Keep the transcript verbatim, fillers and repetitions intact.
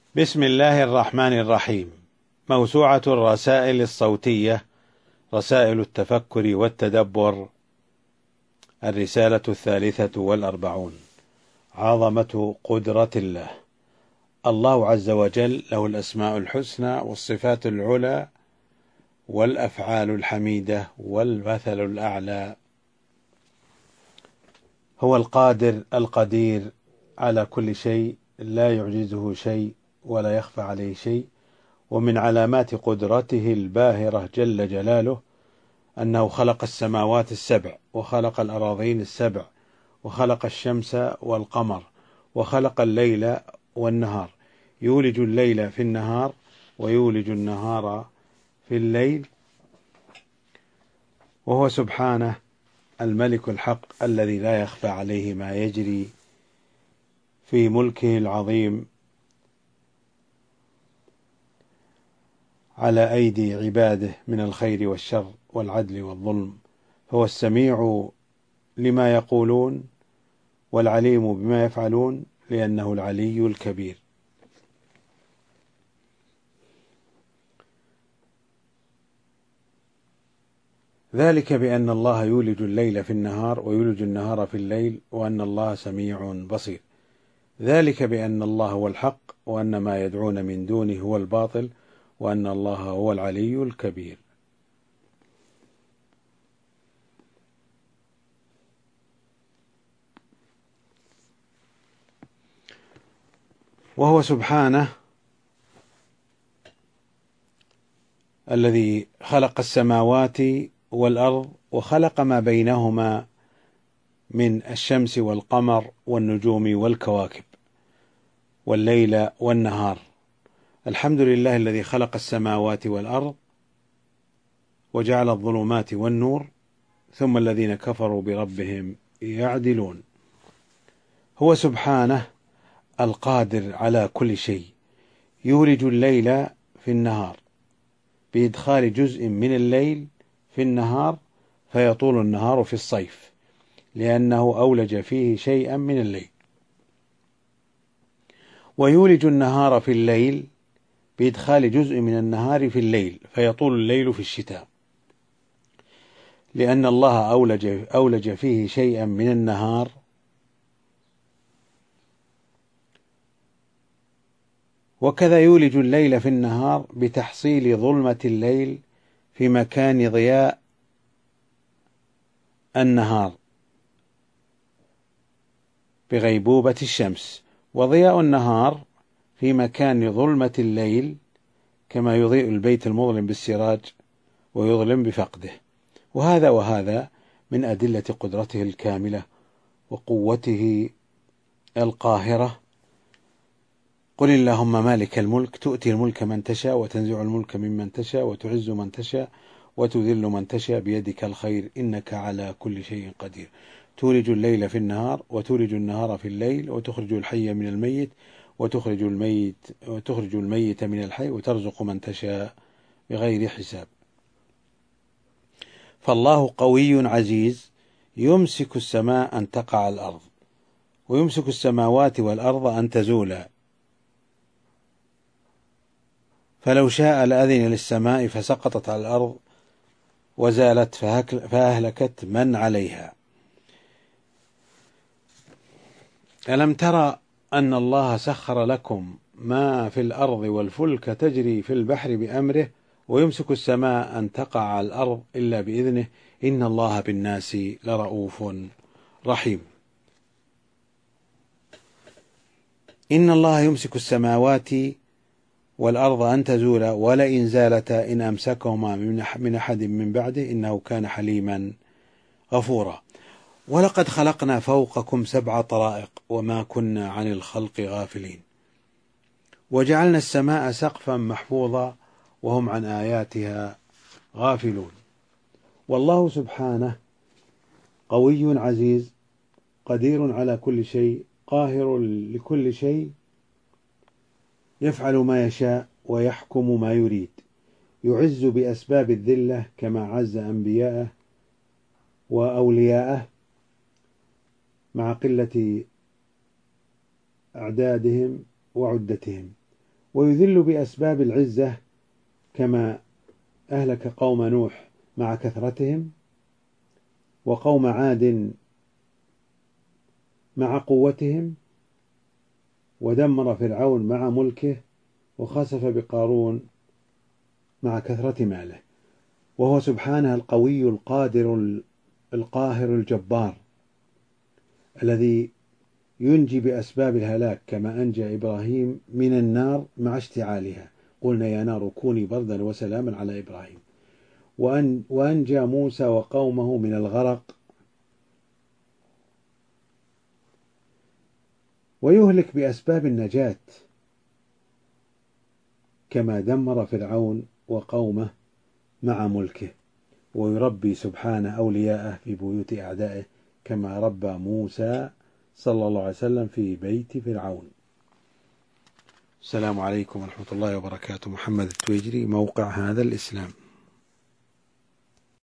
بسم الله الرحمن الرحيم. موسوعة الرسائل الصوتية، رسائل التفكر والتدبر، الرسالة الثالثة والأربعون. عظمة قدرة الله. الله عز وجل له الأسماء الحسنى والصفات العلى والأفعال الحميدة والمثل الأعلى. هو القادر القدير على كل شيء، لا يعجزه شيء ولا يخفى عليه شيء. ومن علامات قدرته الباهرة جل جلاله أنه خلق السماوات السبع، وخلق الأراضين السبع، وخلق الشمس والقمر، وخلق الليل والنهار، يولج الليل في النهار ويولج النهار في الليل، وهو سبحانه الملك الحق الذي لا يخفى عليه ما يجري في ملكه العظيم على أيدي عباده من الخير والشر والعدل والظلم. هو السميع لما يقولون والعليم بما يفعلون، لأنه العلي الكبير. ذلك بأن الله يولج الليل في النهار ويولج النهار في الليل، وأن الله سميع بصير. ذلك بأن الله هو الحق، وأن ما يدعون من دونه هو الباطل، وأن الله هو العلي الكبير. وهو سبحانه الذي خلق السماوات والأرض، وخلق ما بينهما من الشمس والقمر والنجوم والكواكب والليل والنهار. الحمد لله الذي خلق السماوات والأرض وجعل الظلمات والنور، ثم الذين كفروا بربهم يعدلون. هو سبحانه القادر على كل شيء، يولج الليل في النهار بإدخال جزء من الليل في النهار فيطول النهار في الصيف، لأنه أولج فيه شيئا من الليل. ويولج النهار في الليل بإدخال جزء من النهار في الليل فيطول الليل في الشتاء، لأن الله أولج, أولج فيه شيئا من النهار وكذا يولج الليل في النهار بتحصيل ظلمة الليل في مكان ضياء النهار بغيبوبة الشمس، وضياء النهار في مكان ظلمة الليل، كما يضيء البيت المظلم بالسراج ويظلم بفقده. وهذا وهذا من أدلة قدرته الكاملة وقوته القاهرة. قل اللهم مالك الملك تؤتي الملك من تشاء وتنزع الملك ممن تشاء وتعز من تشاء وتذل من تشاء بيدك الخير إنك على كل شيء قدير. تولج الليل في النهار وتولج النهار في الليل، وتخرج الحي من الميت وتخرج الميت وتخرج الميت من الحي، وترزق من تشاء بغير حساب. فالله قوي عزيز، يمسك السماء أن تقع على الأرض، ويمسك السماوات والأرض أن تزولا، فلو شاء لأذن للسماء فسقطت على الأرض وزالت فأهلكت من عليها. ألم ترى أن الله سخر لكم ما في الأرض والفلك تجري في البحر بأمره، ويمسك السماء أن تقع على الأرض إلا بإذنه، إن الله بالناس لرؤوف رحيم. إن الله يمسك السماوات والأرض أن تزولا ولئن زالتا إن أمسكهما من أحد من بعده إنه كان حليما غفورا. ولقد خلقنا فوقكم سبع طرائق وما كنا عن الخلق غافلين، وجعلنا السماء سقفا محفوظا وهم عن آياتها غافلون. والله سبحانه قوي عزيز قدير على كل شيء، قاهر لكل شيء، يفعل ما يشاء ويحكم ما يريد، يعز بأسباب الذلة كما عز أنبياءه وأولياءه مع قلة أعدادهم وعدتهم، ويذل بأسباب العزة كما أهلك قوم نوح مع كثرتهم، وقوم عاد مع قوتهم، ودمر فرعون مع ملكه، وخسف بقارون مع كثرة ماله. وهو سبحانه القوي القادر القاهر الجبار الذي ينجي بأسباب الهلاك، كما أنجى إبراهيم من النار مع اشتعالها، قلنا يا نار كوني بردا وسلاما على إبراهيم. وأن وأنجى موسى وقومه من الغرق، ويهلك بأسباب النجاة كما دمر فرعون وقومه مع ملكه. ويربي سبحانه أولياءه في بيوت أعدائه كما ربى موسى صلى الله عليه وسلم في بيت فرعون. السلام عليكم ورحمة الله وبركاته. محمد التويجري، موقع هذا الإسلام.